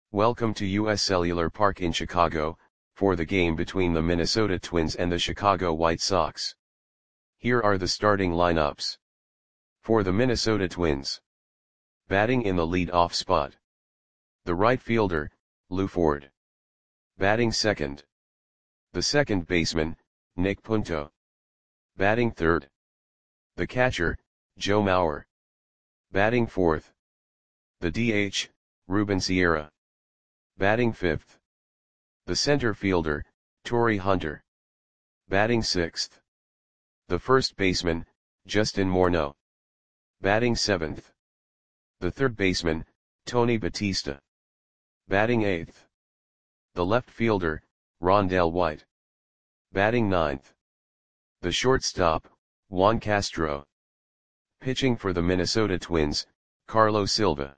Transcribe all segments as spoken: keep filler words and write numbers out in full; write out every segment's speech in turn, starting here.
Welcome to U S Cellular Park in Chicago, for the game between the Minnesota Twins and the Chicago White Sox. Here are the starting lineups. For the Minnesota Twins. Batting in the lead-off spot. The right fielder, Lew Ford. Batting second. The second baseman, Nick Punto. Batting third. The catcher, Joe Mauer. Batting fourth. The D H, Ruben Sierra. Batting fifth. The center fielder, Torii Hunter. Batting sixth. The first baseman, Justin Morneau. Batting seventh. The third baseman, Tony Batista. Batting eighth. The left fielder, Rondell White. Batting ninth. The shortstop, Juan Castro. Pitching for the Minnesota Twins, Carlos Silva.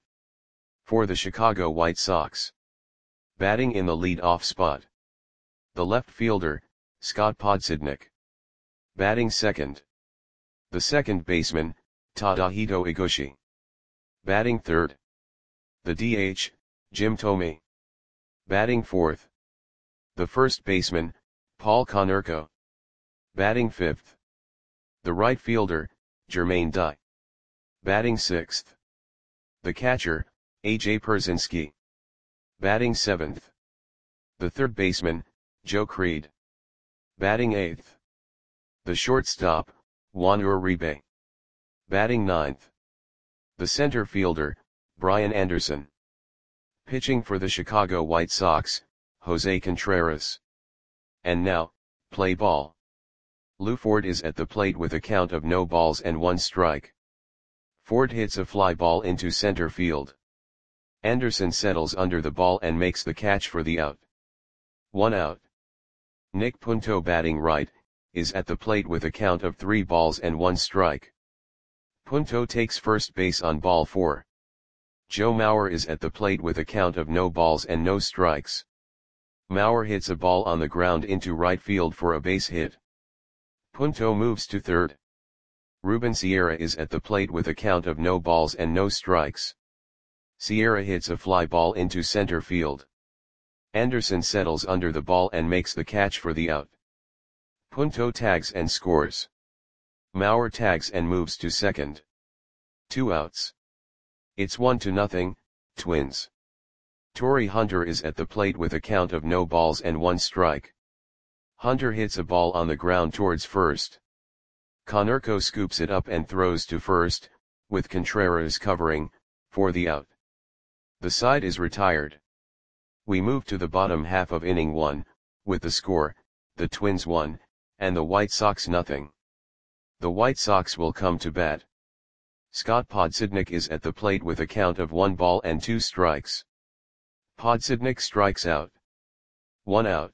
For the Chicago White Sox. Batting in the lead-off spot. The left fielder, Scott Podsednik. Batting second. The second baseman, Tadahito Iguchi. Batting third. The D H, Jim Thome. Batting fourth. The first baseman, Paul Konerko. Batting fifth. The right fielder, Jermaine Dye. Batting sixth. The catcher, A J Pierzynski. Batting seventh. The third baseman, Joe Creed. Batting eighth. The shortstop, Juan Uribe. Batting ninth. The center fielder, Brian Anderson. Pitching for the Chicago White Sox, Jose Contreras. And now, play ball. Lew Ford is at the plate with a count of no balls and one strike. Ford hits a fly ball into center field. Anderson settles under the ball and makes the catch for the out. One out. Nick Punto, batting right, is at the plate with a count of three balls and one strike. Punto takes first base on ball four. Joe Mauer is at the plate with a count of no balls and no strikes. Mauer hits a ball on the ground into right field for a base hit. Punto moves to third. Ruben Sierra is at the plate with a count of no balls and no strikes. Sierra hits a fly ball into center field. Anderson settles under the ball and makes the catch for the out. Punto tags and scores. Mauer tags and moves to second. Two outs. It's one to nothing, Twins. Torii Hunter is at the plate with a count of no balls and one strike. Hunter hits a ball on the ground towards first. Konerko scoops it up and throws to first, with Contreras covering, for the out. The side is retired. We move to the bottom half of inning one, with the score, the Twins one, and the White Sox nothing. The White Sox will come to bat. Scott Podsednik is at the plate with a count of one ball and two strikes. Podsednik strikes out. One out.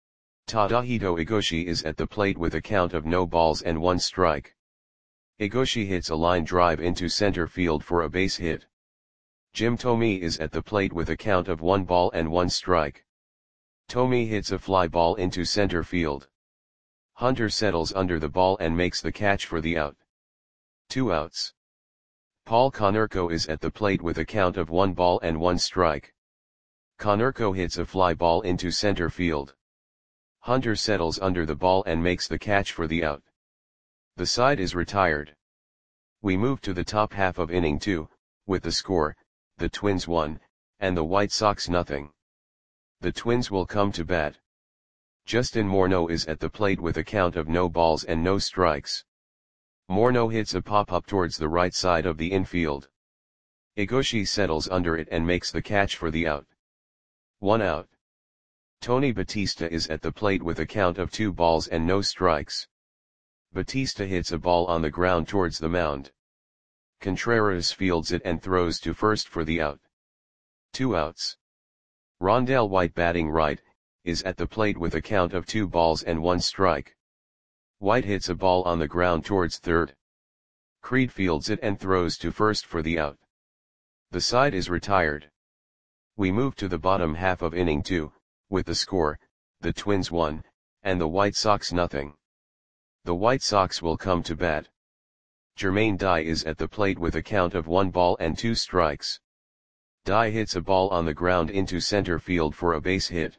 Tadahito Iguchi is at the plate with a count of no balls and one strike. Iguchi hits a line drive into center field for a base hit. Jim Thome is at the plate with a count of one ball and one strike. Thome hits a fly ball into center field. Hunter settles under the ball and makes the catch for the out. Two outs. Paul Konerko is at the plate with a count of one ball and one strike. Konerko hits a fly ball into center field. Hunter settles under the ball and makes the catch for the out. The side is retired. We move to the top half of inning two, with the score, the Twins one, and the White Sox nothing. The Twins will come to bat. Justin Morneau is at the plate with a count of no balls and no strikes. Morneau hits a pop-up towards the right side of the infield. Iguchi settles under it and makes the catch for the out. One out. Tony Batista is at the plate with a count of two balls and no strikes. Batista hits a ball on the ground towards the mound. Contreras fields it and throws to first for the out. Two outs. Rondell White, batting right, is at the plate with a count of two balls and one strike. White hits a ball on the ground towards third. Creed fields it and throws to first for the out. The side is retired. We move to the bottom half of inning two, with the score, the Twins one, and the White Sox nothing. The White Sox will come to bat. Jermaine Dye is at the plate with a count of one ball and two strikes. Dye hits a ball on the ground into center field for a base hit.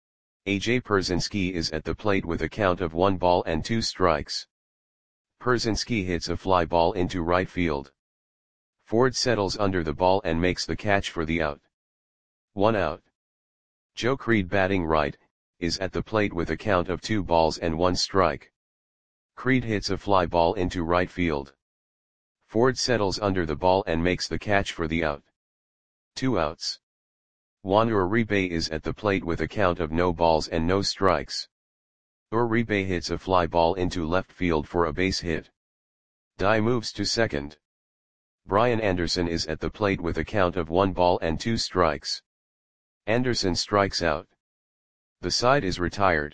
A J Pierzynski is at the plate with a count of one ball and two strikes. Pierzynski hits a fly ball into right field. Ford settles under the ball and makes the catch for the out. One out. Joe Creed, batting right, is at the plate with a count of two balls and one strike. Creed hits a fly ball into right field. Ford settles under the ball and makes the catch for the out. Two outs. Juan Uribe is at the plate with a count of no balls and no strikes. Uribe hits a fly ball into left field for a base hit. Dye moves to second. Brian Anderson is at the plate with a count of one ball and two strikes. Anderson strikes out. The side is retired.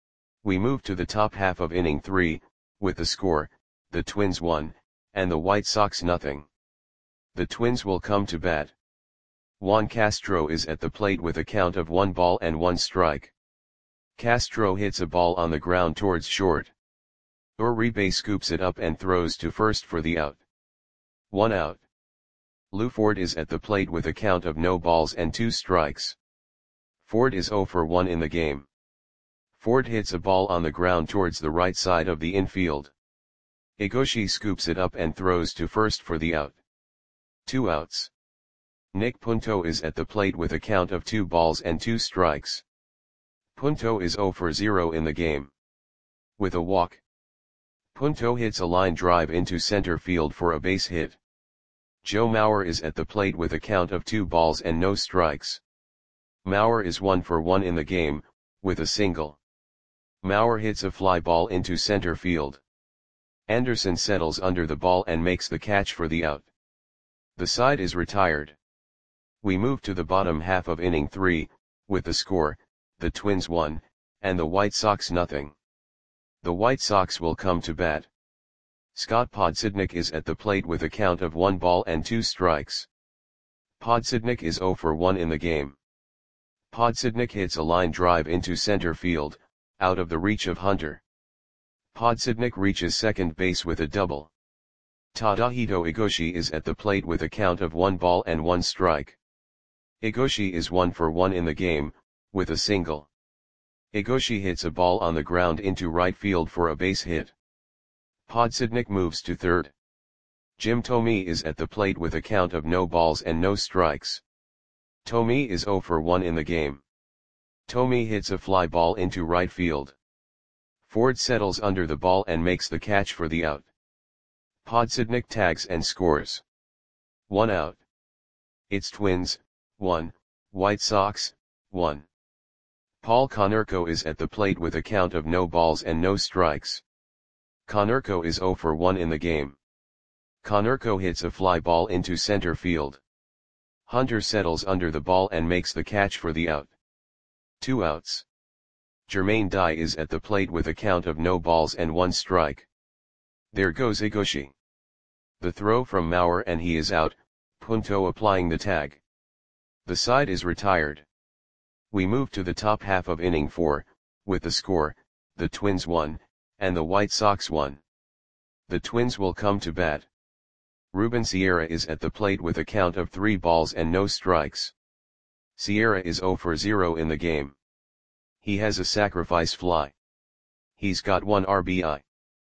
We move to the top half of inning three, with the score, the Twins one, and the White Sox nothing. The Twins will come to bat. Juan Castro is at the plate with a count of one ball and one strike. Castro hits a ball on the ground towards short. Uribe scoops it up and throws to first for the out. One out. Lou Ford is at the plate with a count of no balls and two strikes. Ford is zero for one in the game. Ford hits a ball on the ground towards the right side of the infield. Egoshi scoops it up and throws to first for the out. Two outs. Nick Punto is at the plate with a count of two balls and two strikes. Punto is zero for zero in the game. With a walk, Punto hits a line drive into center field for a base hit. Joe Mauer is at the plate with a count of two balls and no strikes. Mauer is one for one in the game, with a single. Mauer hits a fly ball into center field. Anderson settles under the ball and makes the catch for the out. The side is retired. We move to the bottom half of inning three, with the score, the Twins one, and the White Sox nothing. The White Sox will come to bat. Scott Podsednik is at the plate with a count of one ball and two strikes. Podsednik is zero for one in the game. Podsednik hits a line drive into center field, out of the reach of Hunter. Podsednik reaches second base with a double. Tadahito Egoshi is at the plate with a count of one ball and one strike. Egoshi is one for one in the game, with a single. Egoshi hits a ball on the ground into right field for a base hit. Podsednik moves to third. Jim Thome is at the plate with a count of no balls and no strikes. Thome is zero for one in the game. Thome hits a fly ball into right field. Ford settles under the ball and makes the catch for the out. Podsednik tags and scores. One out. It's Twins, one, White Sox, one. Paul Konerko is at the plate with a count of no balls and no strikes. Konerko is zero for one in the game. Konerko hits a fly ball into center field. Hunter settles under the ball and makes the catch for the out. Two outs. Jermaine Dye is at the plate with a count of no balls and one strike. There goes Egoshi. The throw from Mauer and he is out, Punto applying the tag. The side is retired. We move to the top half of inning four, with the score, the Twins one, and the White Sox one. The Twins will come to bat. Ruben Sierra is at the plate with a count of three balls and no strikes. Sierra is zero for zero in the game. He has a sacrifice fly. He's got one R B I.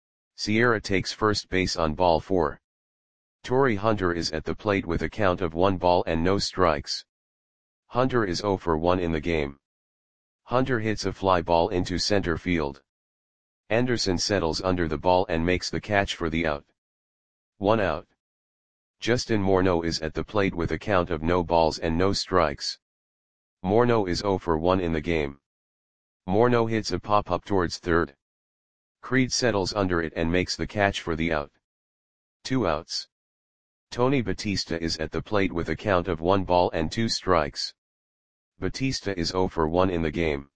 Sierra takes first base on ball four. Torrey Hunter is at the plate with a count of one ball and no strikes. Hunter is zero for one in the game. Hunter hits a fly ball into center field. Anderson settles under the ball and makes the catch for the out. One out. Justin Morneau is at the plate with a count of no balls and no strikes. Morneau is zero for one in the game. Morneau hits a pop-up towards third. Creed settles under it and makes the catch for the out. Two outs. Tony Batista is at the plate with a count of one ball and two strikes. Batista is zero for one in the game.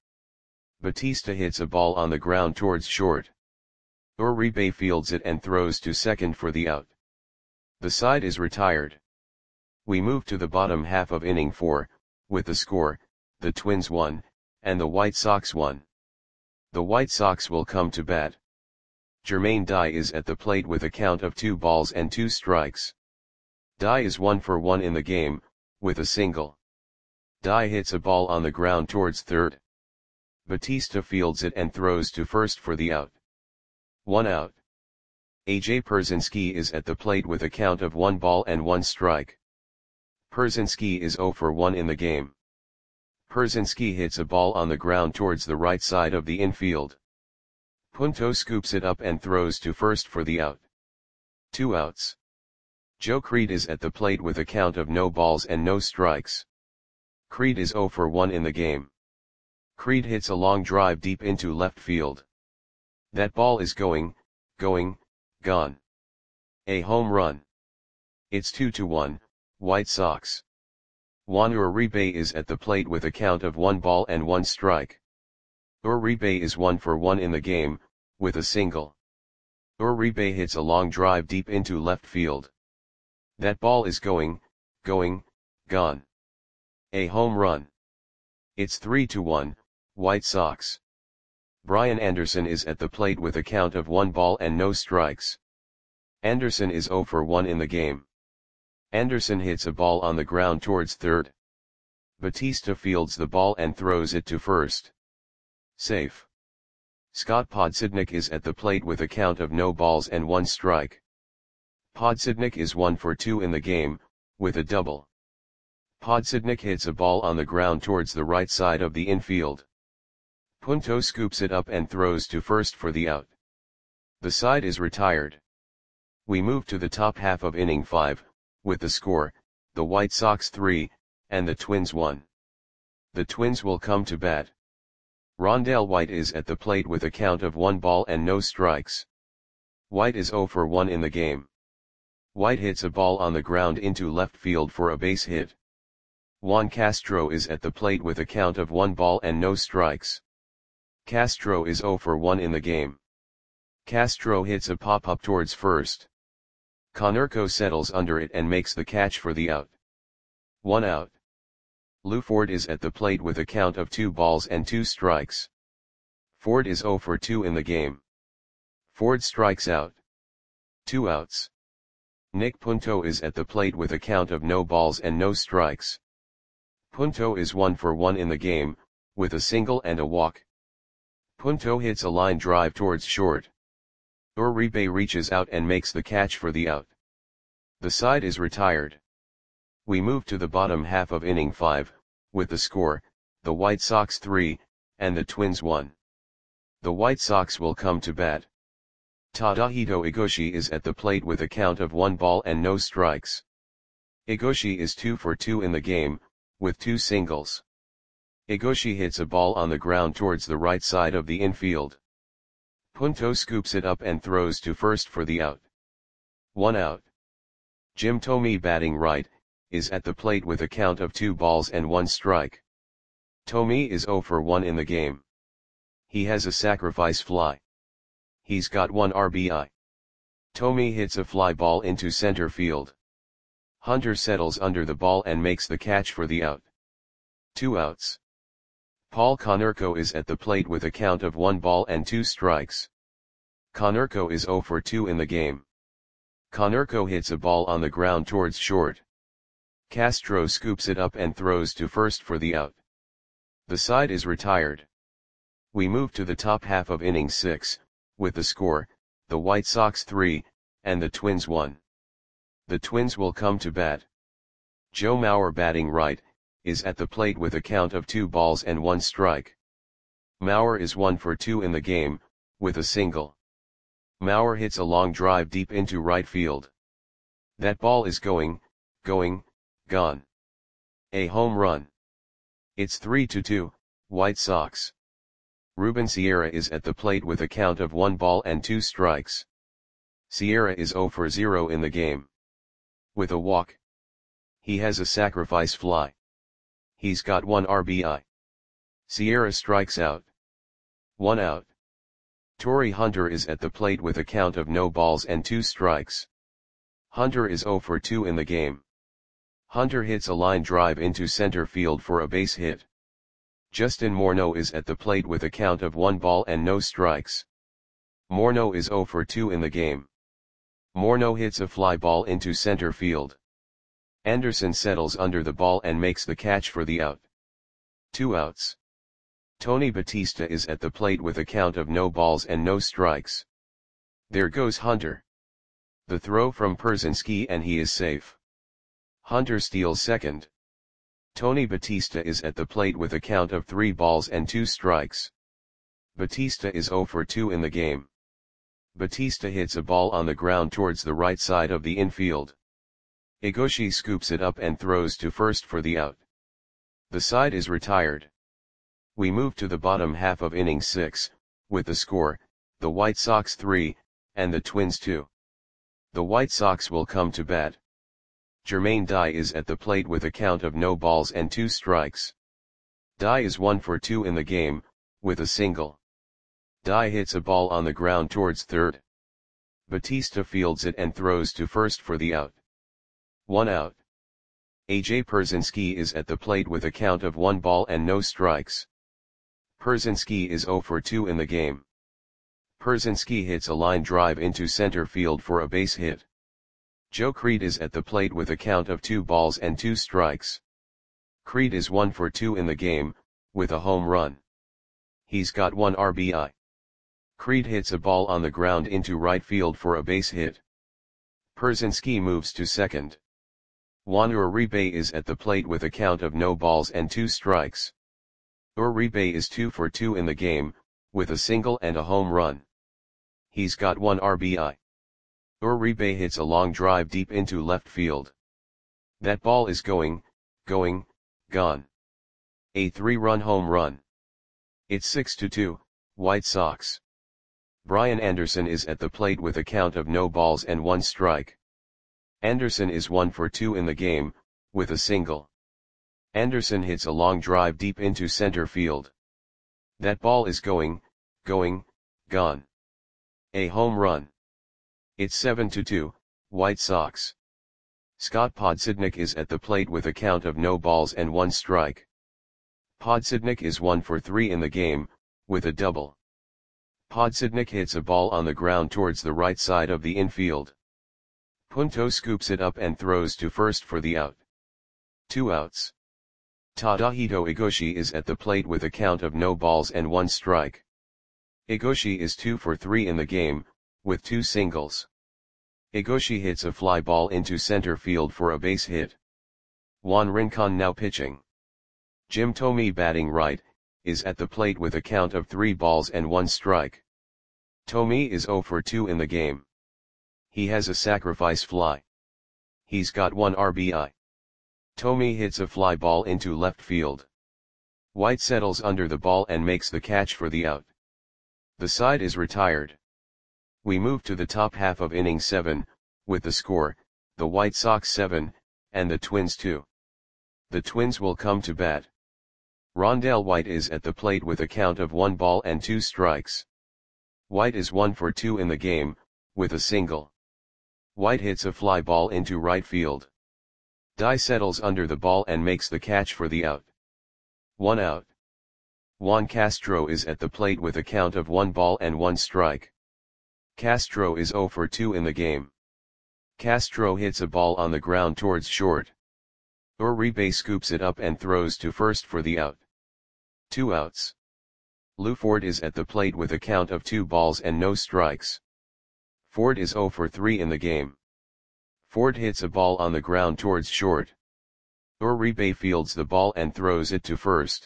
Batista hits a ball on the ground towards short. Uribe fields it and throws to second for the out. The side is retired. We move to the bottom half of inning four, with the score, the Twins one, and the White Sox one. The White Sox will come to bat. Jermaine Dye is at the plate with a count of two balls and two strikes. Dye is one for one in the game, with a single. Dye hits a ball on the ground towards third. Batista fields it and throws to first for the out. One out. A J Pierzynski is at the plate with a count of one ball and one strike. Pierzynski is zero for one in the game. Pierzynski hits a ball on the ground towards the right side of the infield. Punto scoops it up and throws to first for the out. Two outs. Joe Crede is at the plate with a count of no balls and no strikes. Crede is zero for one in the game. Crede hits a long drive deep into left field. That ball is going, going, gone. A home run. It's two to one, White Sox. Juan Uribe is at the plate with a count of one ball and one strike. Uribe is one for one in the game, with a single. Uribe hits a long drive deep into left field. That ball is going, going, gone. A home run. It's three to one, White Sox. Brian Anderson is at the plate with a count of one ball and no strikes. Anderson is zero for one in the game. Anderson hits a ball on the ground towards third. Batista fields the ball and throws it to first. Safe. Scott Podsednik is at the plate with a count of no balls and one strike. Podsednik is one for two in the game, with a double. Podsednik hits a ball on the ground towards the right side of the infield. Punto scoops it up and throws to first for the out. The side is retired. We move to the top half of inning five, with the score, the White Sox three, and the Twins one. The Twins will come to bat. Rondell White is at the plate with a count of one ball and no strikes. White is zero for one in the game. White hits a ball on the ground into left field for a base hit. Juan Castro is at the plate with a count of one ball and no strikes. Castro is zero for one in the game. Castro hits a pop-up towards first. Konerko settles under it and makes the catch for the out. One out. Lou Ford is at the plate with a count of two balls and two strikes. Ford is zero for two in the game. Ford strikes out. Two outs. Nick Punto is at the plate with a count of no balls and no strikes. Punto is one for one in the game, with a single and a walk. Punto hits a line drive towards short. Uribe reaches out and makes the catch for the out. The side is retired. We move to the bottom half of inning five, with the score, the White Sox three, and the Twins one. The White Sox will come to bat. Tadahito Igoshi is at the plate with a count of one ball and no strikes. Igoshi is two for two in the game, with two singles. Igoshi hits a ball on the ground towards the right side of the infield. Punto scoops it up and throws to first for the out. One out. Jim Thome, batting right, is at the plate with a count of two balls and one strike. Thome is zero for one in the game. He has a sacrifice fly. He's got one R B I. Thome hits a fly ball into center field. Hunter settles under the ball and makes the catch for the out. Two outs. Paul Konerko is at the plate with a count of one ball and two strikes. Konerko is zero for two in the game. Konerko hits a ball on the ground towards short. Castro scoops it up and throws to first for the out. The side is retired. We move to the top half of inning six, with the score, the White Sox three, and the Twins one. The Twins will come to bat. Joe Mauer, batting right, is at the plate with a count of two balls and one strike. Mauer is one for two in the game, with a single. Mauer hits a long drive deep into right field. That ball is going, going, gone. A home run. It's three to two, White Sox. Ruben Sierra is at the plate with a count of one ball and two strikes. Sierra is zero for zero in the game. With a walk. He has a sacrifice fly. He's got one R B I. Sierra strikes out. One out. Torrey Hunter is at the plate with a count of no balls and two strikes. Hunter is zero for two in the game. Hunter hits a line drive into center field for a base hit. Justin Morneau is at the plate with a count of one ball and no strikes. Morneau is zero for two in the game. Morneau hits a fly ball into center field. Anderson settles under the ball and makes the catch for the out. Two outs. Tony Batista is at the plate with a count of no balls and no strikes. There goes Hunter. The throw from Pierzynski and he is safe. Hunter steals second. Tony Batista is at the plate with a count of three balls and two strikes. Batista is zero for two in the game. Batista hits a ball on the ground towards the right side of the infield. Egoshi scoops it up and throws to first for the out. The side is retired. We move to the bottom half of inning six, with the score, the White Sox three, and the Twins two. The White Sox will come to bat. Jermaine Dye is at the plate with a count of no balls and two strikes. Dye is one for two in the game, with a single. Dye hits a ball on the ground towards third. Batista fields it and throws to first for the out. One out. A J Pierzynski is at the plate with a count of one ball and no strikes. Pierzynski is zero for two in the game. Pierzynski hits a line drive into center field for a base hit. Joe Creed is at the plate with a count of two balls and two strikes. Creed is one for two in the game, with a home run. He's got one R B I. Creed hits a ball on the ground into right field for a base hit. Pierzynski moves to second. Juan Uribe is at the plate with a count of no balls and two strikes. Uribe is two for two in the game, with a single and a home run. He's got one R B I. Uribe hits a long drive deep into left field. That ball is going, going, gone. A three-run home run. It's six to two, White Sox. Brian Anderson is at the plate with a count of no balls and one strike. Anderson is one for two in the game, with a single. Anderson hits a long drive deep into center field. That ball is going, going, gone. A home run. It's seven to two, White Sox. Scott Podsednik is at the plate with a count of no balls and one strike. Podsednik is one for three in the game, with a double. Podsednik hits a ball on the ground towards the right side of the infield. Punto scoops it up and throws to first for the out. Two outs. Tadahito Egoshi is at the plate with a count of no balls and one strike. Egoshi is two for three in the game, with two singles. Egoshi hits a fly ball into center field for a base hit. Juan Rincon now pitching. Jim Thome batting right, is at the plate with a count of three balls and one strike. Thome is zero for two in the game. He has a sacrifice fly. He's got one R B I. Thome hits a fly ball into left field. White settles under the ball and makes the catch for the out. The side is retired. We move to the top half of inning seven, with the score, the White Sox seven, and the Twins two. The Twins will come to bat. Rondell White is at the plate with a count of one ball and two strikes. White is one for two in the game, with a single. White hits a fly ball into right field. Dye settles under the ball and makes the catch for the out. One out. Juan Castro is at the plate with a count of one ball and one strike. Castro is zero for two in the game. Castro hits a ball on the ground towards short. Uribe scoops it up and throws to first for the out. Two outs. Lou Ford is at the plate with a count of two balls and no strikes. Ford is zero for three in the game. Ford hits a ball on the ground towards short. Uribe fields the ball and throws it to first.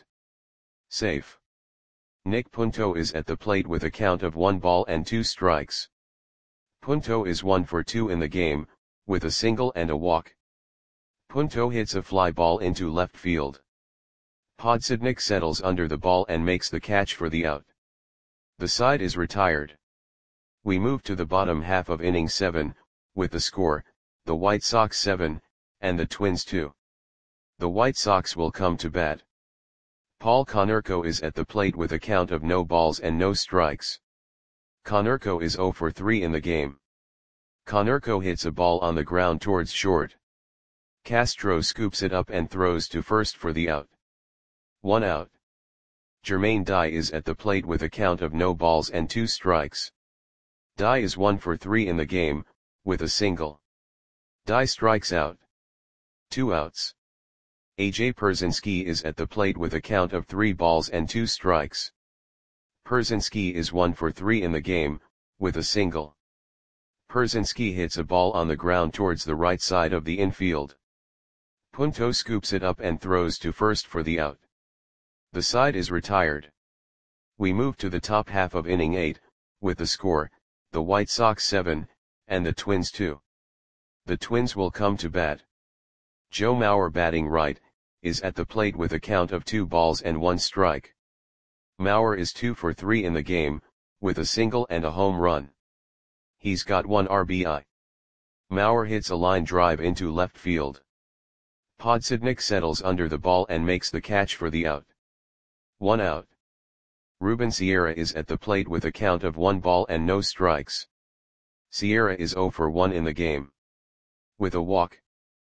Safe. Nick Punto is at the plate with a count of one ball and two strikes. Punto is one for two in the game, with a single and a walk. Punto hits a fly ball into left field. Podsednik settles under the ball and makes the catch for the out. The side is retired. We move to the bottom half of inning seven, with the score, the White Sox seven, and the Twins two. The White Sox will come to bat. Paul Konerko is at the plate with a count of no balls and no strikes. Konerko is zero for three in the game. Konerko hits a ball on the ground towards short. Castro scoops it up and throws to first for the out. One out. Jermaine Dye is at the plate with a count of no balls and two strikes. Dye is one for three in the game, with a single. Dye strikes out. Two outs. A J Pierzynski is at the plate with a count of three balls and two strikes. Pierzynski is one for three in the game, with a single. Pierzynski hits a ball on the ground towards the right side of the infield. Punto scoops it up and throws to first for the out. The side is retired. We move to the top half of inning eight, with the score, the White Sox seven, and the Twins two. The Twins will come to bat. Joe Mauer, batting right, is at the plate with a count of two balls and one strike. Mauer is two for three in the game, with a single and a home run. He's got one R B I. Mauer hits a line drive into left field. Podsednik settles under the ball and makes the catch for the out. One out. Ruben Sierra is at the plate with a count of one ball and no strikes. Sierra is zero for one in the game. With a walk.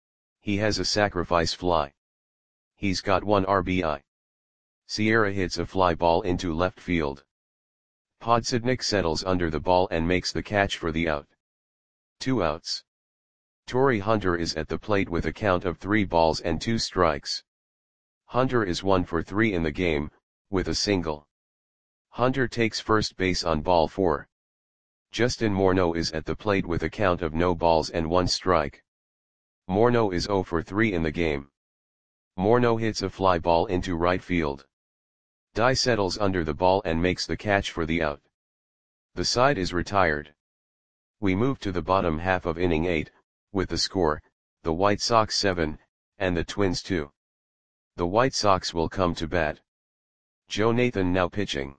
He has a sacrifice fly. He's got one R B I. Sierra hits a fly ball into left field. Podsednik settles under the ball and makes the catch for the out. Two outs. Torii Hunter is at the plate with a count of three balls and two strikes. Hunter is one for three in the game, with a single. Hunter takes first base on ball four. Justin Morneau is at the plate with a count of no balls and one strike. Morneau is zero for three in the game. Morneau hits a fly ball into right field. Dye settles under the ball and makes the catch for the out. The side is retired. We move to the bottom half of inning eight, with the score, the White Sox seven, and the Twins two. The White Sox will come to bat. Joe Nathan now pitching.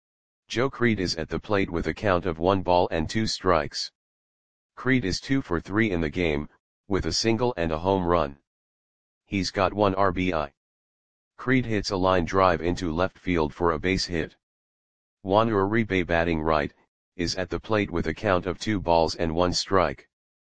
Joe Creed is at the plate with a count of one ball and two strikes. Creed is two for three in the game, with a single and a home run. He's got one R B I. Creed hits a line drive into left field for a base hit. Juan Uribe, batting right, is at the plate with a count of two balls and one strike.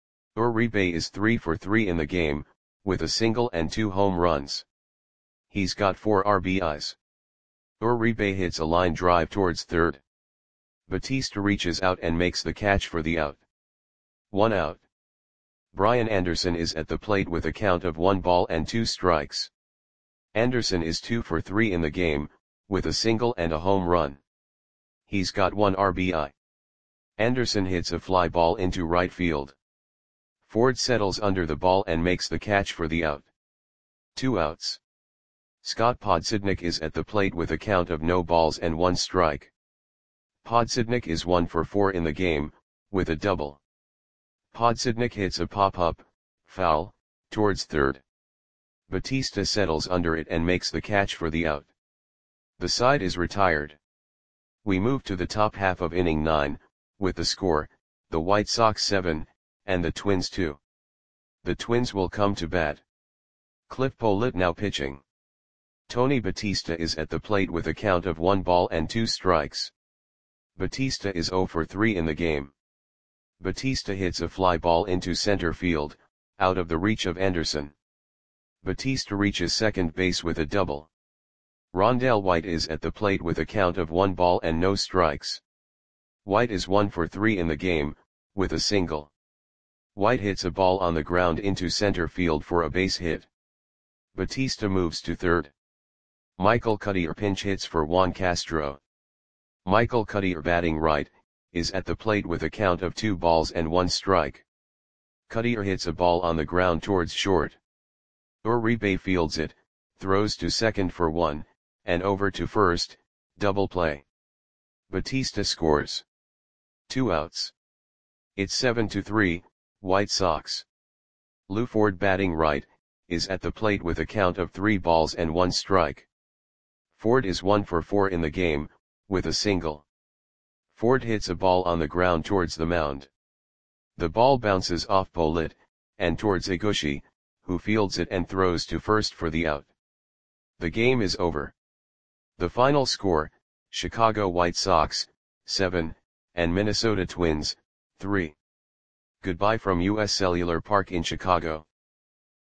Uribe is three for three in the game, with a single and two home runs. He's got four R B Is. Uribe hits a line drive towards third. Batista reaches out and makes the catch for the out. One out. Brian Anderson is at the plate with a count of one ball and two strikes. Anderson is two for three in the game, with a single and a home run. He's got one R B I. Anderson hits a fly ball into right field. Ford settles under the ball and makes the catch for the out. Two outs. Scott Podsednik is at the plate with a count of no balls and one strike. Podsednik is one for four in the game, with a double. Podsednik hits a pop-up, foul, towards third. Batista settles under it and makes the catch for the out. The side is retired. We move to the top half of inning nine, with the score, the White Sox seven, and the Twins two. The Twins will come to bat. Cliff Pollitt now pitching. Tony Batista is at the plate with a count of one ball and two strikes. Batista is zero for three in the game. Batista hits a fly ball into center field, out of the reach of Anderson. Batista reaches second base with a double. Rondell White is at the plate with a count of one ball and no strikes. White is one for three in the game, with a single. White hits a ball on the ground into center field for a base hit. Batista moves to third. Michael Cuddyer pinch hits for Juan Castro. Michael Cuddyer, batting right, is at the plate with a count of two balls and one strike. Cuddyer hits a ball on the ground towards short. Uribe fields it, throws to second for one, and over to first, double play. Batista scores. Two outs. It's seven to three, White Sox. Lou Ford, batting right, is at the plate with a count of three balls and one strike. Ford is one for four in the game, with a single. Ford hits a ball on the ground towards the mound. The ball bounces off Pollitt, and towards Iguchi, who fields it and throws to first for the out. The game is over. The final score, Chicago White Sox, seven, and Minnesota Twins, three. Goodbye from U S Cellular Park in Chicago.